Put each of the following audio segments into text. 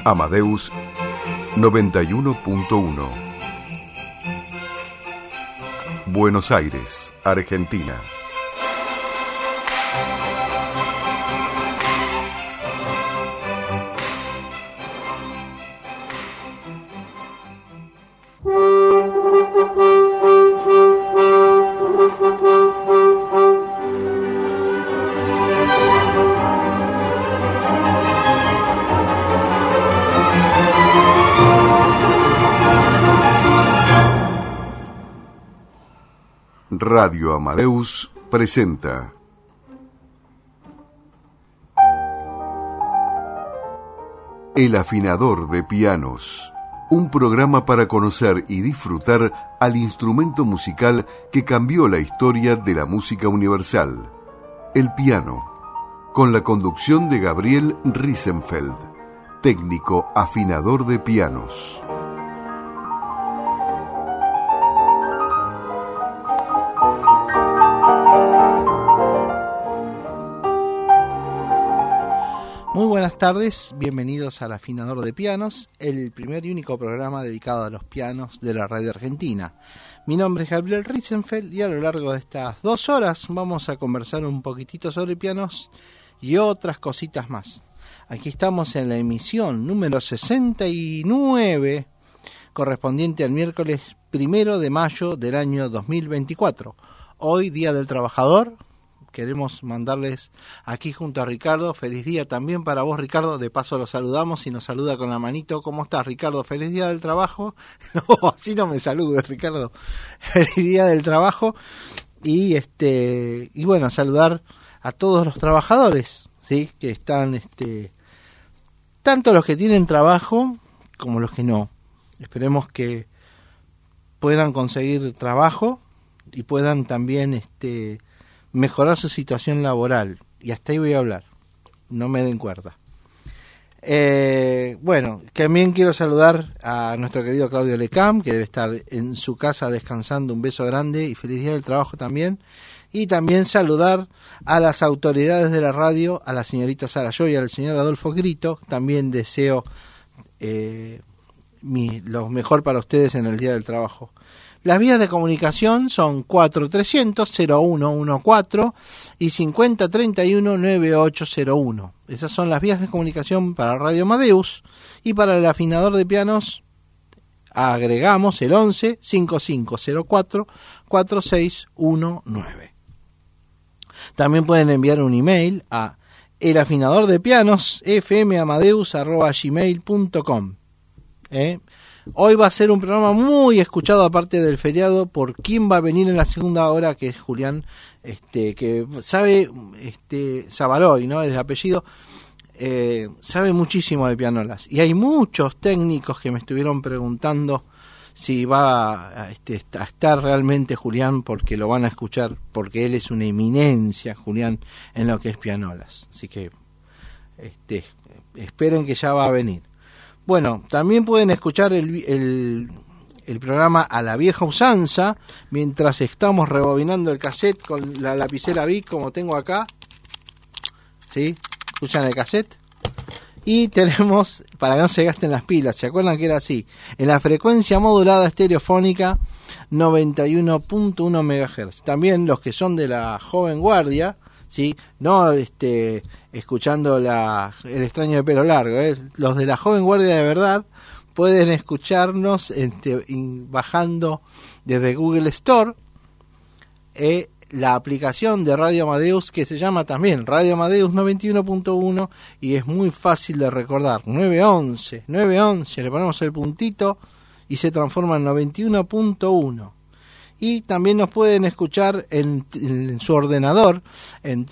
Amadeus 91.1. Buenos Aires, Argentina. Radio Amadeus presenta El afinador de pianos, un programa para conocer y disfrutar al instrumento musical que cambió la historia de la música universal, el piano, con la conducción de Gabriel Riesenfeld, técnico afinador de pianos. Muy buenas tardes, bienvenidos al Afinador de Pianos, el primer y único programa dedicado a los pianos de la radio argentina. Mi nombre es Gabriel Riesenfeld y a lo largo de estas 2 horas vamos a conversar un poquitito sobre pianos y otras cositas más. Aquí estamos en la emisión número 69, correspondiente al miércoles 1 de mayo del año 2024. Hoy, Día del Trabajador. Queremos mandarles aquí junto a Ricardo, feliz día también para vos, Ricardo. De paso lo saludamos y nos saluda con la manito. ¿Cómo estás, Ricardo? Feliz día del trabajo. No, así no me saludes, Ricardo. Feliz día del trabajo. Y bueno, saludar a todos los trabajadores, ¿sí? Que están, tanto los que tienen trabajo como los que no. Esperemos que puedan conseguir trabajo y puedan también, mejorar su situación laboral, y hasta ahí voy a hablar, no me den cuerda. Bueno, también quiero saludar a nuestro querido Claudio Lecam, que debe estar en su casa descansando. Un beso grande y feliz día del trabajo también. Y también saludar a las autoridades de la radio, a la señorita Sara Joy y al señor Adolfo Grito. También deseo lo mejor para ustedes en el día del trabajo. Las vías de comunicación son 4300-0114 y 5031-9801. Esas son las vías de comunicación para Radio Amadeus, y para el afinador de pianos agregamos el 11-5504-4619. También pueden enviar un email a elafinadordeppianos@gmail.com. Hoy va a ser un programa muy escuchado, aparte del feriado, por quien va a venir en la segunda hora, que es Julián, que sabe, Zavaloy, ¿no? Es de apellido, sabe muchísimo de pianolas. Y hay muchos técnicos que me estuvieron preguntando si va a estar realmente Julián, porque lo van a escuchar, porque él es una eminencia, Julián, en lo que es pianolas. Así que esperen que ya va a venir. Bueno, también pueden escuchar el programa a la vieja usanza, mientras estamos rebobinando el cassette con la lapicera Bic, como tengo acá. ¿Sí? ¿Escuchan el cassette? Y tenemos, para que no se gasten las pilas, ¿se acuerdan que era así? En la frecuencia modulada estereofónica 91.1 MHz. También los que son de la joven guardia, ¿sí? No escuchando el extraño de pelo largo, los de la joven guardia de verdad pueden escucharnos bajando desde Google Store la aplicación de Radio Amadeus, que se llama también Radio Amadeus 91.1, y es muy fácil de recordar, 911, le ponemos el puntito y se transforma en 91.1. Y también nos pueden escuchar en su ordenador en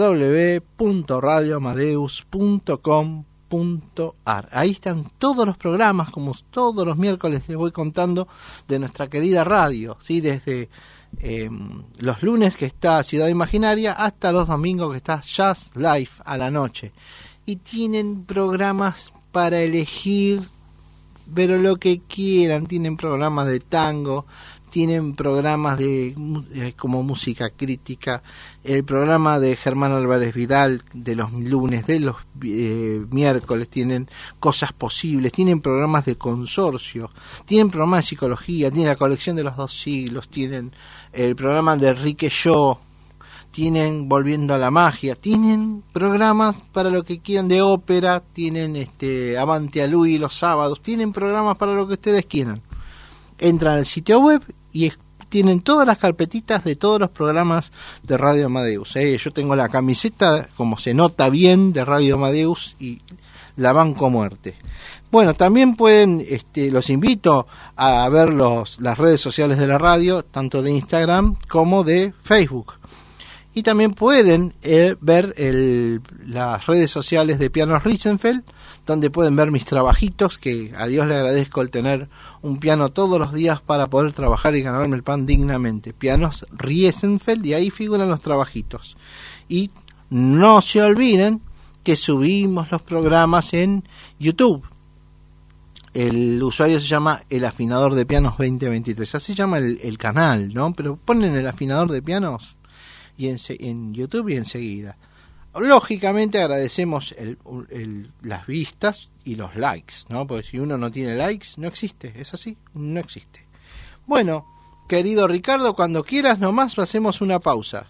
www.radioamadeus.com.ar. Ahí están todos los programas, como todos los miércoles les voy contando, de nuestra querida radio, ¿sí? Desde los lunes, que está Ciudad Imaginaria, hasta los domingos, que está Jazz Live a la noche. Y tienen programas para elegir, pero lo que quieran. Tienen programas de tango, tienen programas como música crítica, el programa de Germán Álvarez Vidal de los lunes, de los miércoles, tienen Cosas Posibles, tienen programas de consorcio, tienen programas de psicología, tienen la colección de los 2 siglos, tienen el programa de Enrique Yo, tienen Volviendo a la Magia, tienen programas para lo que quieran de ópera, tienen Amante a Luis los sábados, tienen programas para lo que ustedes quieran. Entran al sitio web y tienen todas las carpetitas de todos los programas de Radio Amadeus. Yo tengo la camiseta, como se nota bien, de Radio Amadeus y la banco a muerte. Bueno, también pueden, los invito a ver las redes sociales de la radio, tanto de Instagram como de Facebook. Y también pueden ver las redes sociales de Pianos Riesenfeld, donde pueden ver mis trabajitos, que a Dios le agradezco el tener un piano todos los días para poder trabajar y ganarme el pan dignamente. Pianos Riesenfeld, y ahí figuran los trabajitos. Y no se olviden que subimos los programas en YouTube. El usuario se llama El Afinador de Pianos 2023, así se llama el canal, ¿no? Pero ponen El Afinador de Pianos y en YouTube y enseguida. Lógicamente agradecemos las vistas y los likes, ¿no? Porque si uno no tiene likes, no existe, ¿es así? No existe. Bueno, querido Ricardo, cuando quieras nomás hacemos una pausa.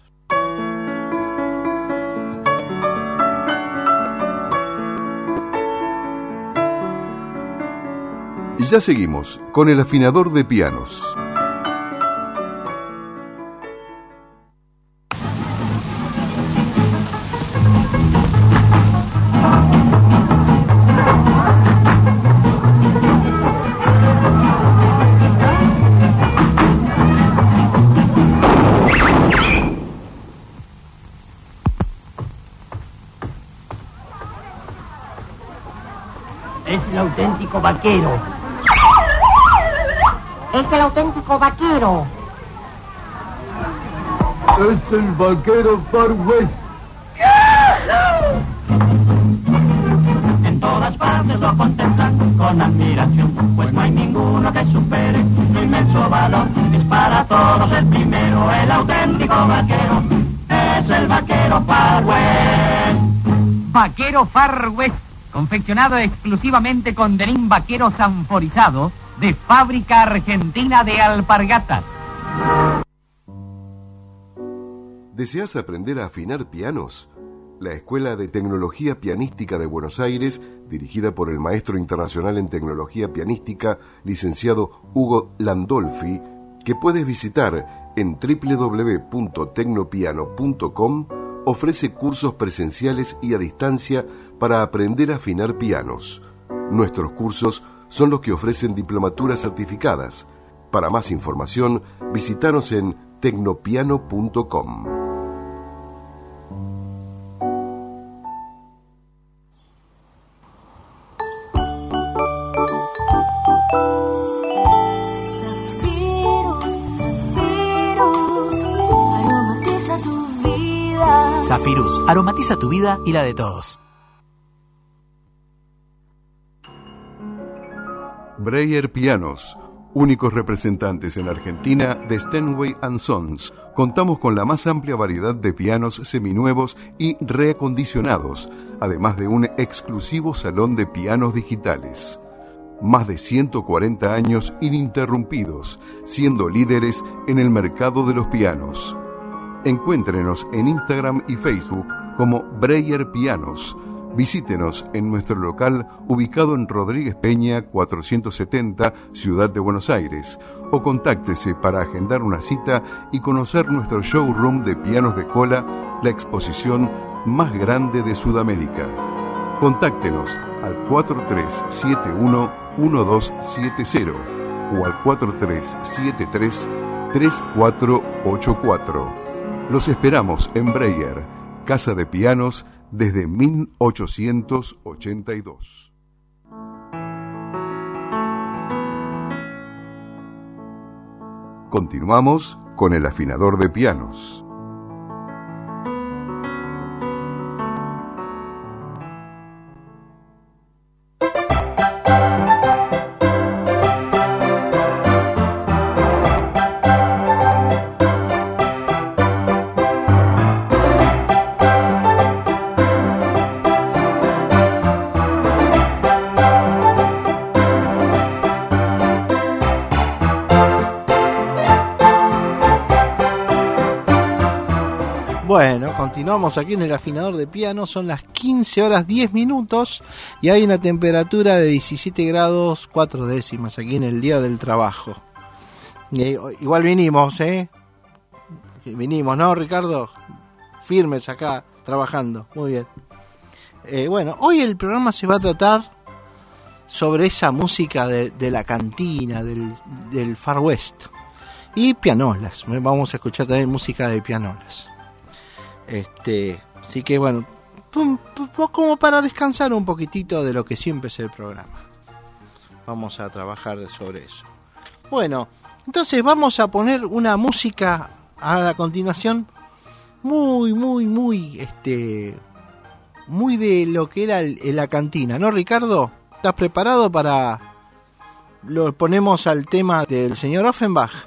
Y ya seguimos con El Afinador de Pianos. Es el auténtico vaquero. Es el auténtico vaquero. Es el vaquero Far West. En todas partes lo contemplan con admiración, pues no hay ninguno que supere su inmenso valor. Es para todos el primero, el auténtico vaquero. Es el vaquero Far West. Vaquero Far West, confeccionado exclusivamente con denim vaquero sanforizado de fábrica argentina de alpargatas. ¿Deseas aprender a afinar pianos? La Escuela de Tecnología Pianística de Buenos Aires, dirigida por el maestro internacional en tecnología pianística, licenciado Hugo Landolfi, que puedes visitar en www.tecnopiano.com, ofrece cursos presenciales y a distancia para aprender a afinar pianos. Nuestros cursos son los que ofrecen diplomaturas certificadas. Para más información, visítanos en tecnopiano.com. Zafirus, aromatiza tu vida y la de todos. Breyer Pianos, únicos representantes en Argentina de Steinway & Sons. Contamos con la más amplia variedad de pianos seminuevos y reacondicionados, además de un exclusivo salón de pianos digitales. Más de 140 años ininterrumpidos, siendo líderes en el mercado de los pianos. Encuéntrenos en Instagram y Facebook como Breyer Pianos. Visítenos en nuestro local ubicado en Rodríguez Peña 470, Ciudad de Buenos Aires, o contáctese para agendar una cita y conocer nuestro showroom de pianos de cola, la exposición más grande de Sudamérica. Contáctenos al 4371-1270 o al 4373-3484. Los esperamos en Breyer, Casa de Pianos, desde 1882. Continuamos con El Afinador de Pianos. Bueno, continuamos aquí en el afinador de piano, son las 15 horas 10 minutos y hay una temperatura de 17 grados 4 décimas aquí en el día del trabajo. Igual vinimos, Vinimos, ¿no, Ricardo? Firmes acá, trabajando, muy bien. Bueno, hoy el programa se va a tratar sobre esa música de la cantina, del Far West. Y pianolas, vamos a escuchar también música de pianolas. Así que bueno, como para descansar un poquitito de lo que siempre es el programa. Vamos a trabajar sobre eso. Bueno, entonces vamos a poner una música a la continuación muy de lo que era la cantina, ¿no, Ricardo? ¿Estás preparado para...? Lo ponemos al tema del señor Offenbach.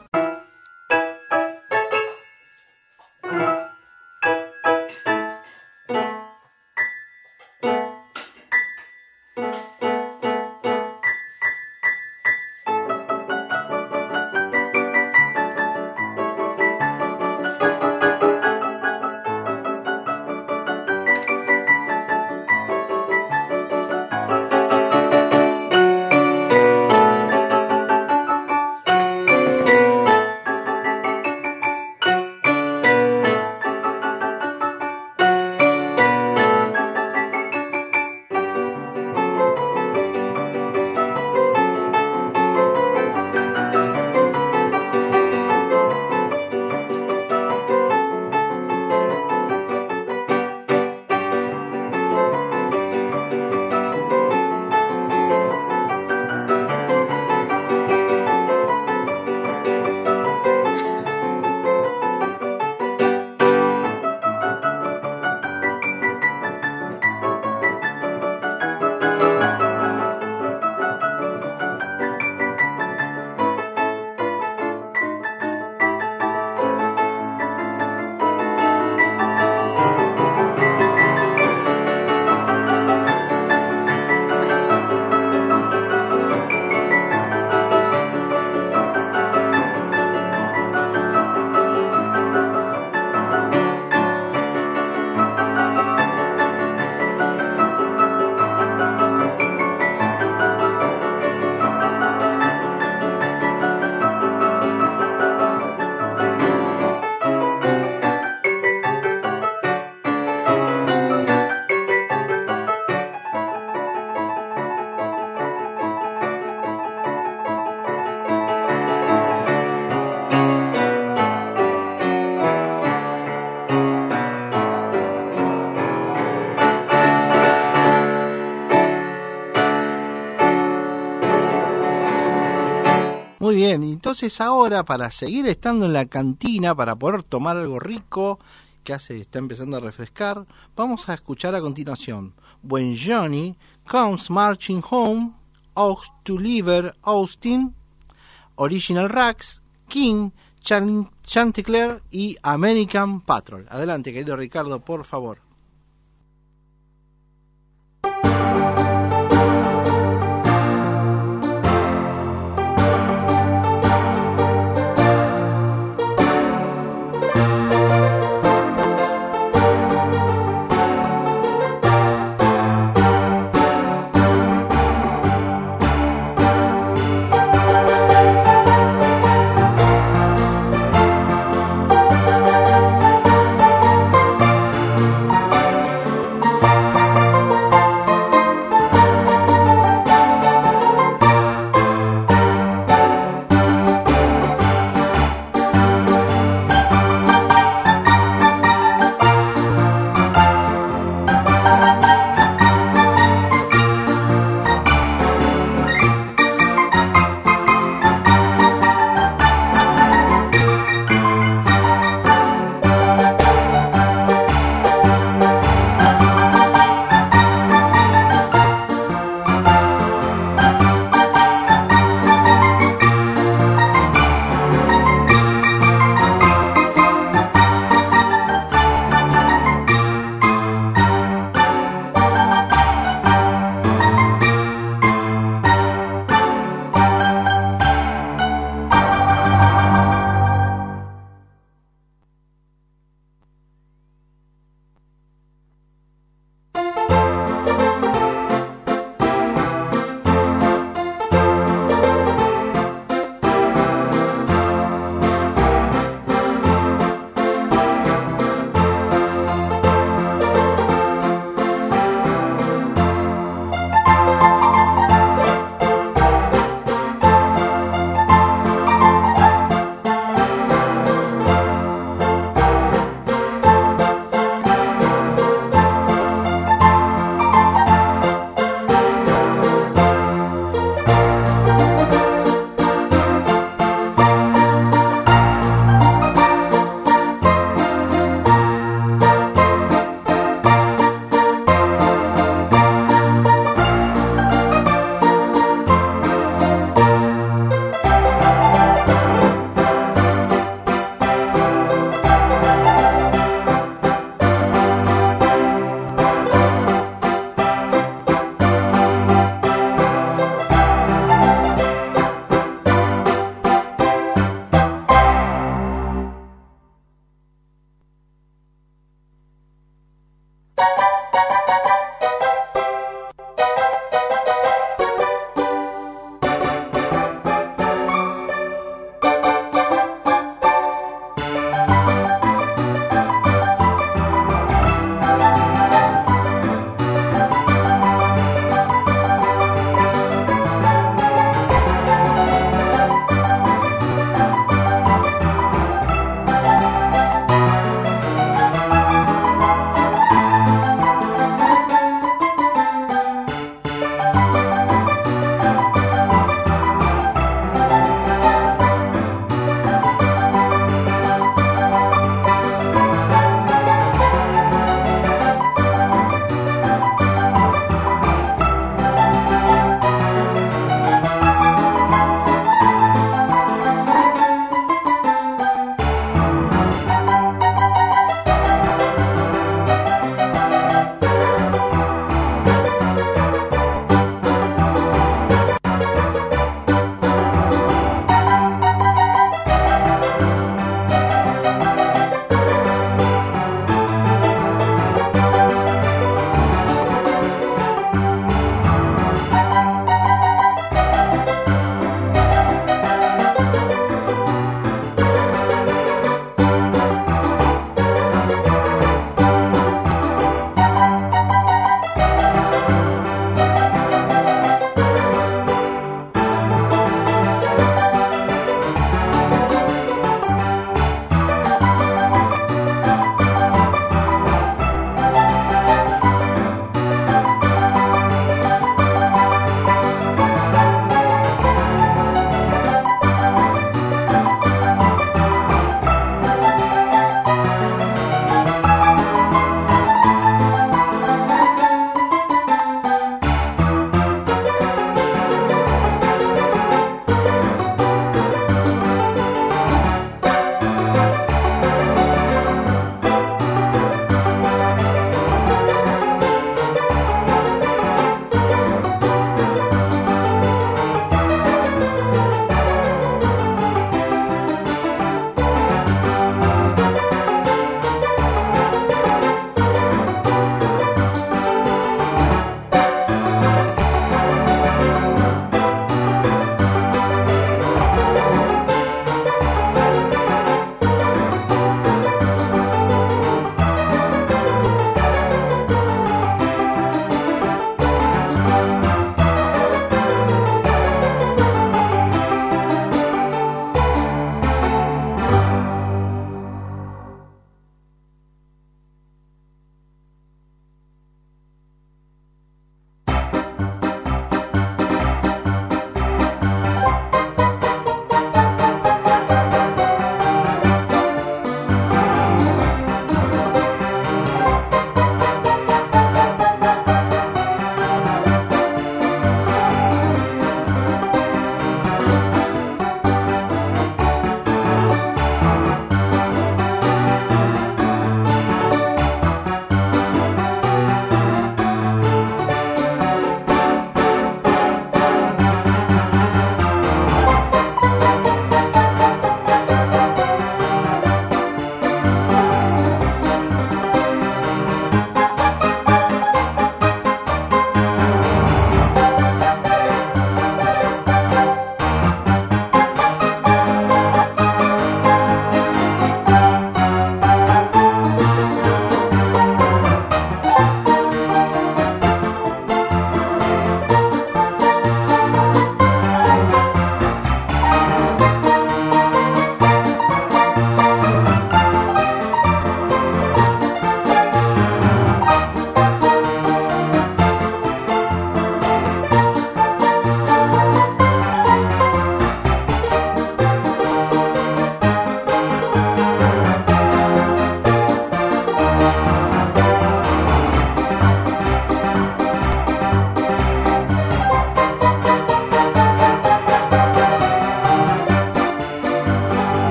Muy bien, entonces ahora para seguir estando en la cantina, para poder tomar algo rico, que está empezando a refrescar, vamos a escuchar a continuación When Johnny Comes Marching Home, Out to Liver Austin, Original Rags, King, Chanticleer y American Patrol. Adelante, querido Ricardo, por favor.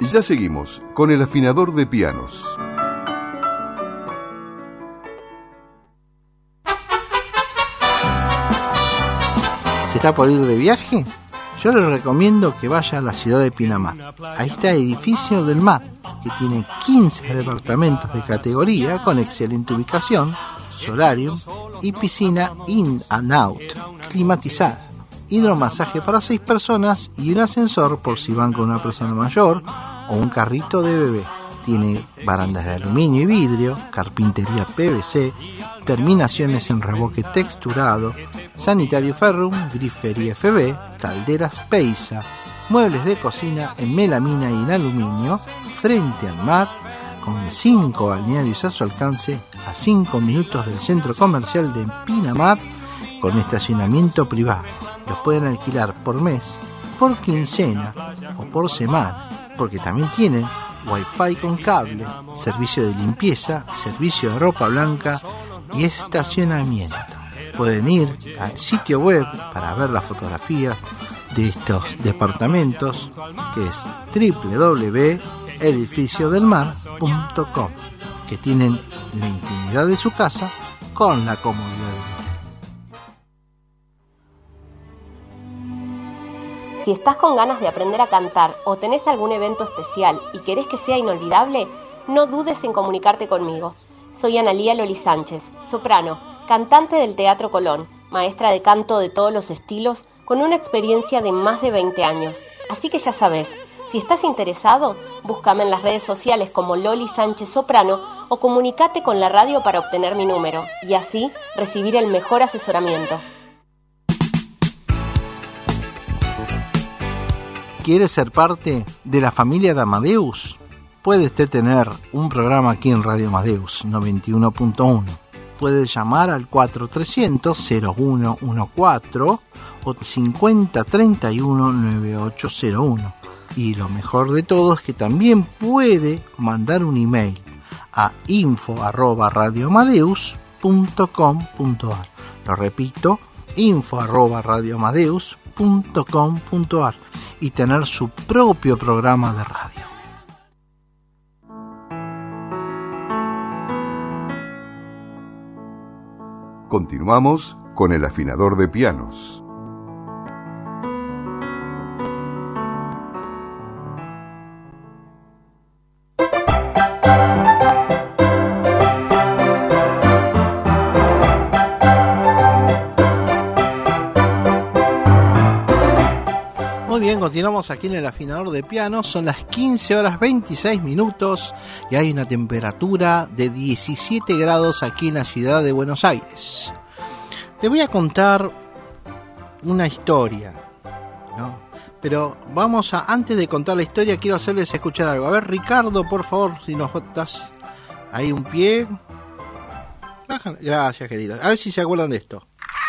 Ya seguimos con el afinador de pianos. ¿Se está por ir de viaje? Yo les recomiendo que vaya a la ciudad de Pinamar. Ahí está el Edificio del Mar, que tiene 15 departamentos de categoría con excelente ubicación, solarium y piscina in and out, climatizada, hidromasaje para 6 personas y un ascensor por si van con una persona mayor o un carrito de bebé. Tiene barandas de aluminio y vidrio, carpintería PVC, terminaciones en revoque texturado, sanitario ferrum, grifería FB, calderas Peisa, muebles de cocina en melamina y en aluminio, frente al mar, con 5 balnearios a su alcance, a 5 minutos del centro comercial de Pinamar, con estacionamiento privado. Los pueden alquilar por mes, por quincena o por semana, porque también tienen Wi-Fi con cable, servicio de limpieza, servicio de ropa blanca y estacionamiento. Pueden ir al sitio web para ver las fotografías de estos departamentos, que es www.edificiodelmar.com, que tienen la intimidad de su casa con la comodidad de Si estás con ganas de aprender a cantar o tenés algún evento especial y querés que sea inolvidable, no dudes en comunicarte conmigo. Soy Analía Loli Sánchez, soprano, cantante del Teatro Colón, maestra de canto de todos los estilos, con una experiencia de más de 20 años. Así que ya sabes, si estás interesado, búscame en las redes sociales como Loli Sánchez Soprano o comunicate con la radio para obtener mi número y así recibir el mejor asesoramiento. ¿Quiere ser parte de la familia de Amadeus? Puede usted tener un programa aquí en Radio Amadeus 91.1. Puede llamar al 4300-0114 o 5031-9801. Y lo mejor de todo es que también puede mandar un email a info@radioamadeus.com.ar. Lo repito, info@radioamadeus.com.ar y tener su propio programa de radio. Continuamos con el afinador de pianos. Continuamos aquí en el afinador de pianos. Son las 15 horas 26 minutos y hay una temperatura de 17 grados aquí en la ciudad de Buenos Aires. Les voy a contar una historia, ¿no? Pero antes de contar la historia, quiero hacerles escuchar algo. A ver, Ricardo, por favor, si nos das ahí un pie. Gracias, querido. A ver si se acuerdan de esto.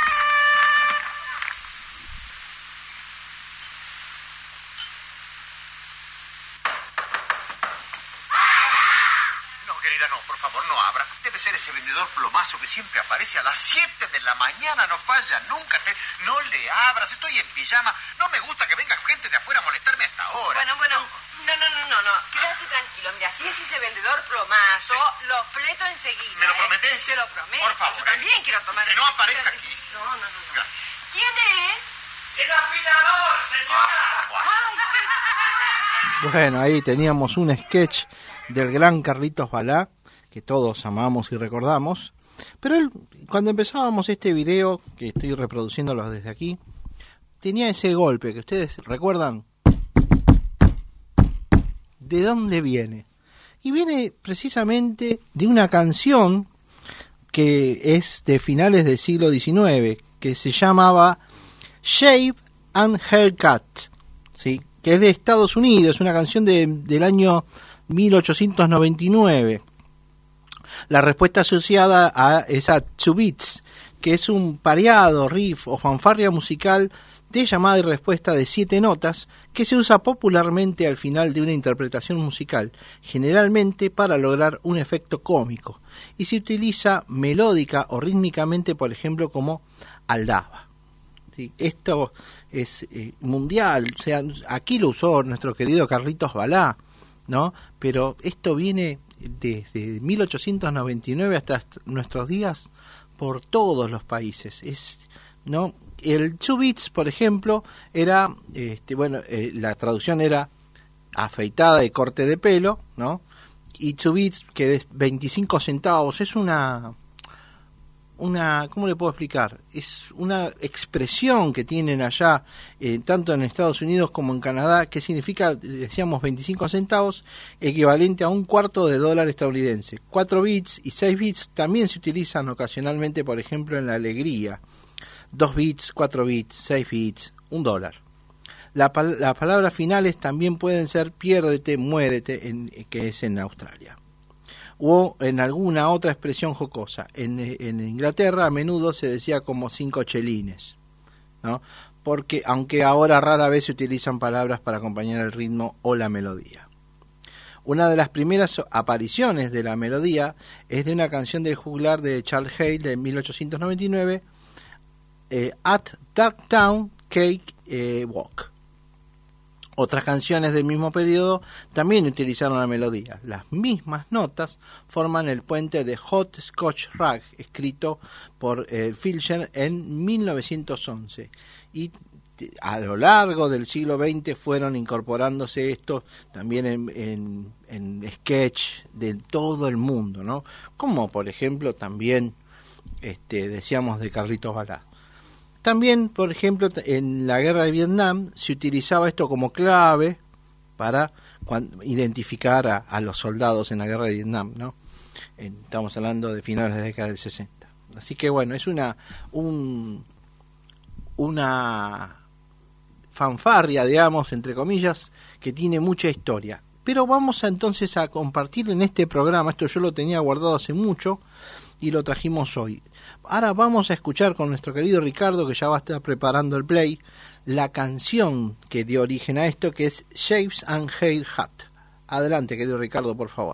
Que siempre aparece a las 7 de la mañana, no falla nunca. No le abras, estoy en pijama. No me gusta que venga gente de afuera a molestarme hasta ahora. Bueno, no. Quédate tranquilo. Mira, si es ese vendedor plomazo, sí, lo fleto enseguida. ¿Me lo prometés? Te lo prometo. Por favor. Yo también quiero tomar. Que no aparezca aquí. No. Gracias. ¿Quién es? El afinador, señora. Bueno, ahí teníamos un sketch del gran Carlitos Balá, que todos amamos y recordamos. Pero él, cuando empezábamos este video, que estoy reproduciéndolo desde aquí, tenía ese golpe que ustedes recuerdan. ¿De dónde viene? Y viene precisamente de una canción que es de finales del siglo XIX, que se llamaba Shave and Haircut, ¿sí? Que es de Estados Unidos, una canción del año 1899. La respuesta asociada a esa two beats, que es un pareado, riff o fanfarria musical de llamada y respuesta de 7 notas que se usa popularmente al final de una interpretación musical, generalmente para lograr un efecto cómico, y se utiliza melódica o rítmicamente, por ejemplo, como aldaba. ¿Sí? Esto es mundial, o sea, aquí lo usó nuestro querido Carlitos Balá, ¿no? Pero esto viene desde 1899 hasta nuestros días por todos los países. ¿No? El chubits, por ejemplo, era, la traducción era afeitada de corte de pelo, ¿no? Y chubits, que es 25 centavos, es una, ¿cómo le puedo explicar? Es una expresión que tienen allá, tanto en Estados Unidos como en Canadá, que significa, decíamos, 25 centavos, equivalente a $0.25 estadounidense. 4 bits y 6 bits también se utilizan ocasionalmente, por ejemplo, en la alegría. 2 bits, 4 bits, 6 bits, $1. Las palabras finales también pueden ser piérdete, muérete, que es en Australia. O en alguna otra expresión jocosa. En Inglaterra a menudo se decía como 5 chelines, ¿no? Porque, aunque ahora rara vez se utilizan palabras para acompañar el ritmo o la melodía. Una de las primeras apariciones de la melodía es de una canción del juglar de Charles Hale de 1899, At Darktown Cake Walk. Otras canciones del mismo periodo también utilizaron la melodía. Las mismas notas forman el puente de Hot Scotch Rag, escrito por Filcher en 1911. Y a lo largo del siglo XX fueron incorporándose esto también en sketch de todo el mundo, ¿no? Como por ejemplo también decíamos de Carlitos Balá. También, por ejemplo, en la guerra de Vietnam se utilizaba esto como clave para identificar a los soldados en la guerra de Vietnam, ¿no? Estamos hablando de finales de la década del 60. Así que bueno, es una fanfarria, digamos, entre comillas, que tiene mucha historia. Pero vamos entonces a compartir en este programa, esto yo lo tenía guardado hace mucho y lo trajimos hoy. Ahora vamos a escuchar con nuestro querido Ricardo, que ya va a estar preparando el play, la canción que dio origen a esto, que es Shaves and Hair Hat. Adelante, querido Ricardo, por favor.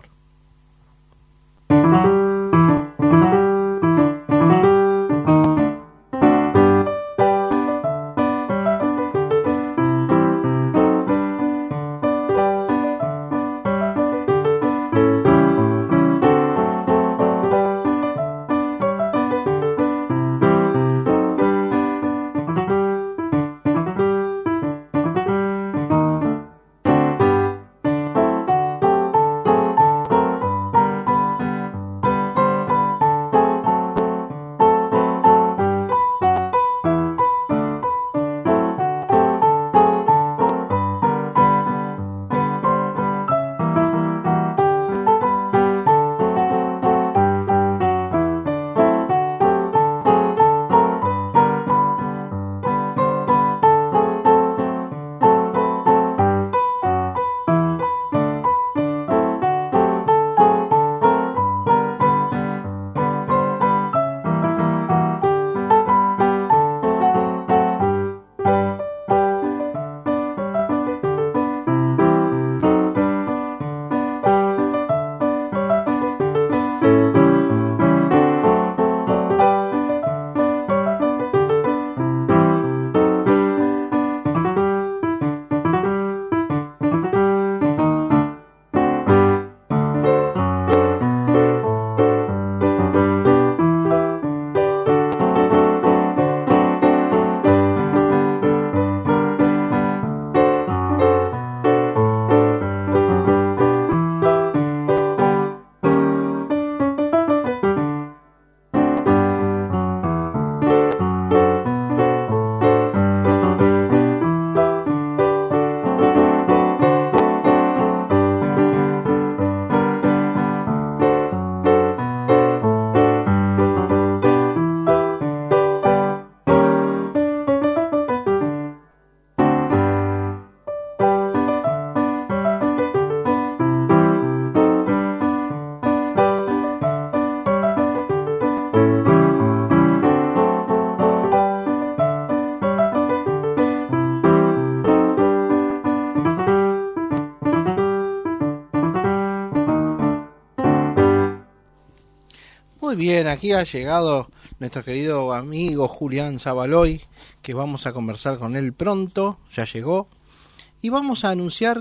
Muy bien, aquí ha llegado nuestro querido amigo Julián Zabaloy, que vamos a conversar con él pronto, ya llegó, y vamos a anunciar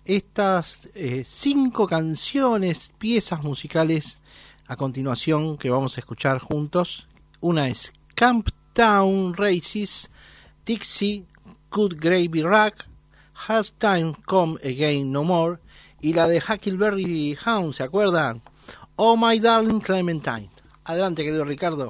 estas 5 canciones, piezas musicales a continuación que vamos a escuchar juntos. Una es Camptown Races, Dixie, Good Gravy Rack, Has Time Come Again No More, y la de Huckleberry Hound, ¿se acuerdan? Oh My Darling Clementine. Adelante, querido Ricardo.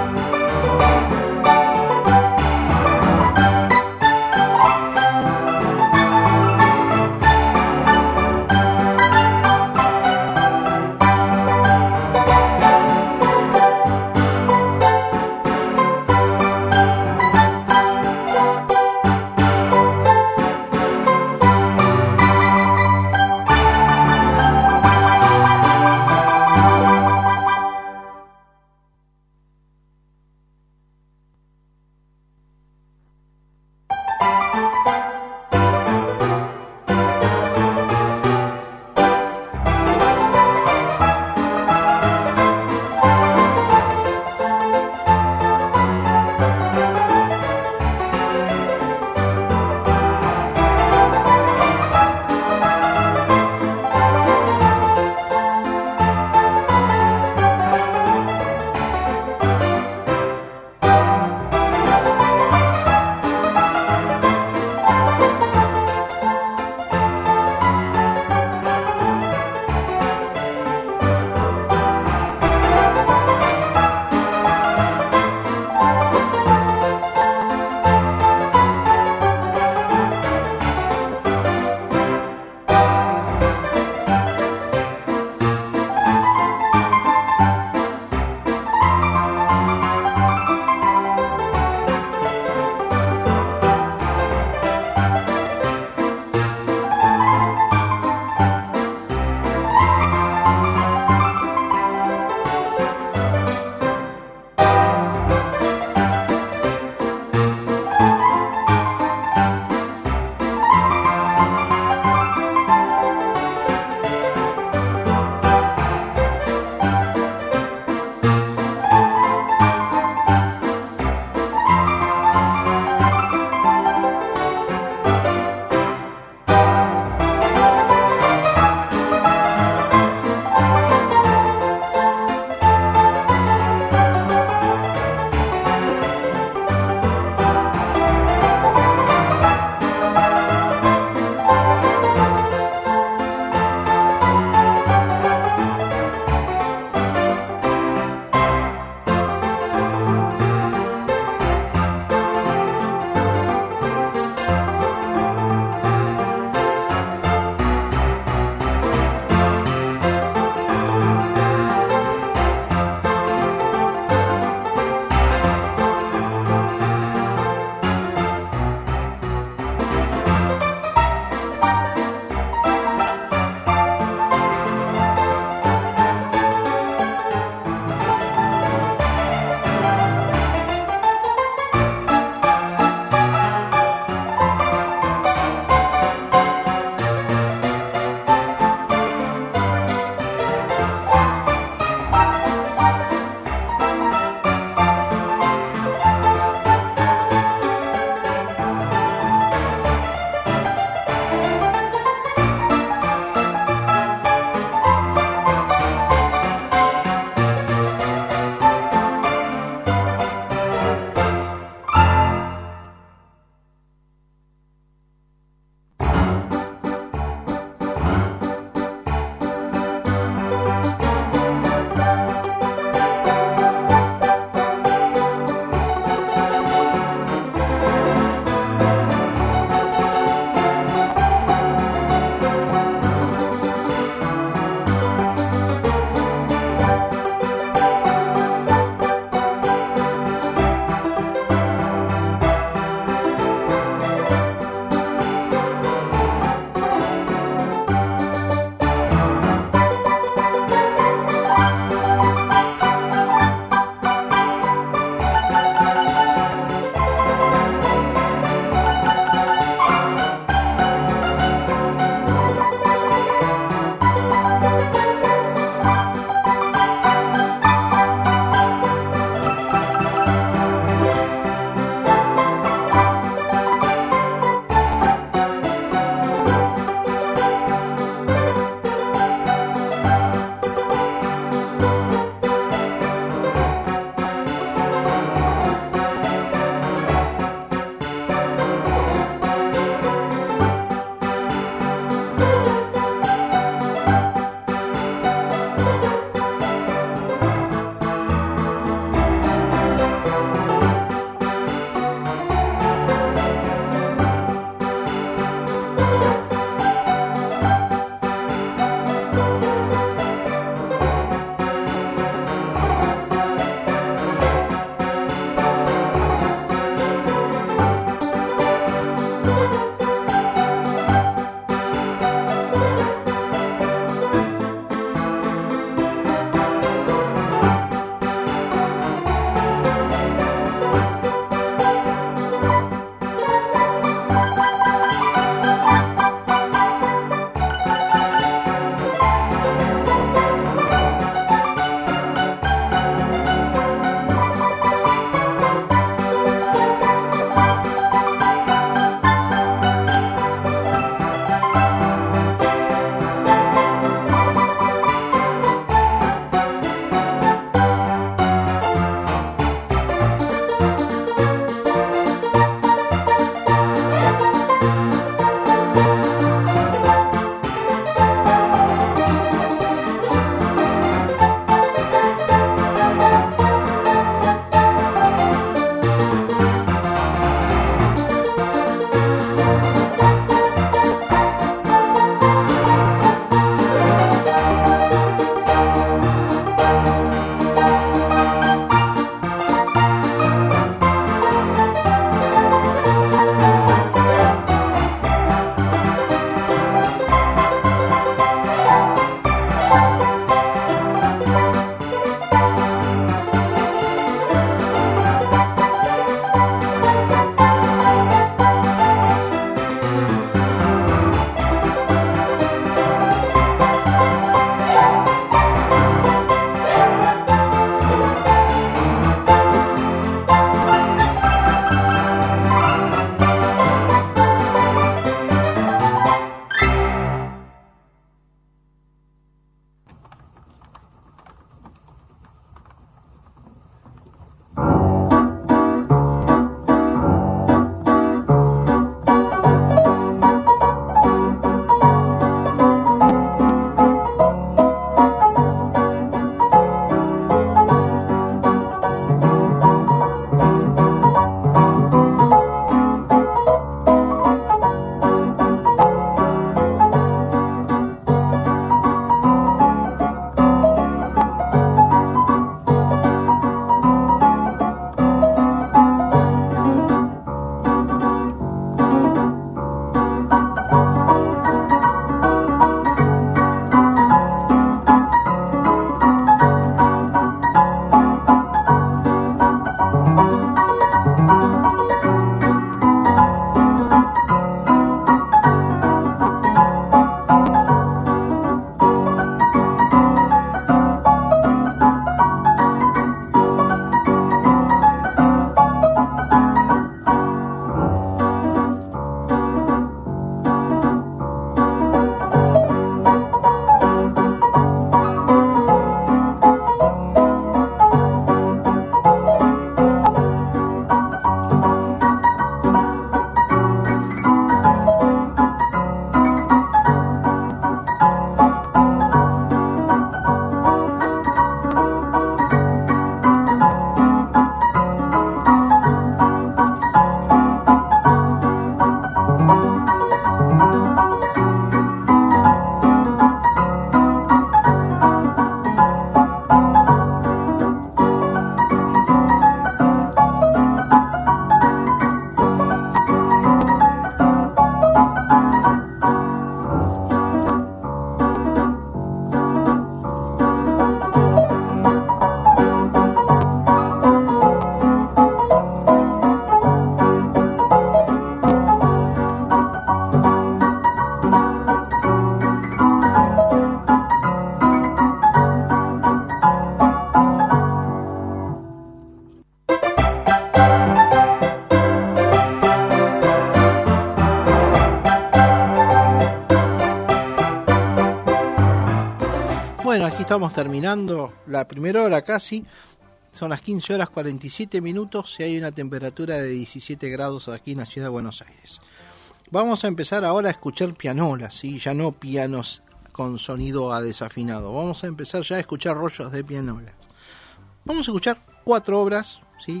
aquí estamos terminando la primera hora casi. Son las 15 horas 47 minutos y hay una temperatura de 17 grados aquí en la ciudad de Buenos Aires. Vamos a empezar ahora a escuchar pianolas, ¿sí? Ya no pianos con sonido a desafinado. Vamos a empezar ya a escuchar rollos de pianolas. Vamos a escuchar 4 obras, ¿sí?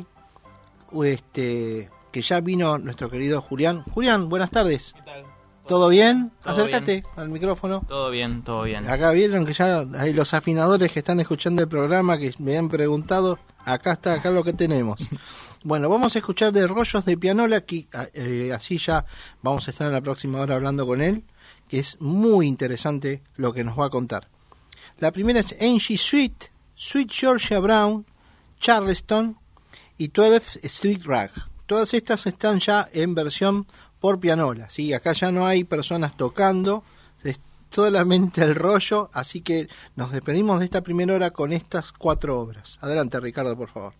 Que ya vino nuestro querido Julián. Julián, buenas tardes. ¿Qué tal? ¿Todo bien? ¿Todo Acércate bien? al micrófono. Todo bien, todo bien. Acá vieron que ya hay los afinadores que están escuchando el programa que me han preguntado. Acá está, acá lo que tenemos. Bueno, vamos a escuchar de rollos de pianola, aquí, así ya vamos a estar en la próxima hora hablando con él, que es muy interesante lo que nos va a contar. La primera es Angie Sweet, Sweet Georgia Brown, Charleston y 12th Street Rag. Todas estas están ya en versión por pianola, ¿sí? Acá ya no hay personas tocando, es solamente el rollo, así que nos despedimos de esta primera hora con estas 4 obras. Adelante, Ricardo, por favor.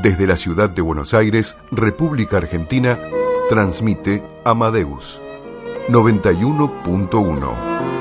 Desde la ciudad de Buenos Aires, República Argentina, transmite Amadeus 91.1.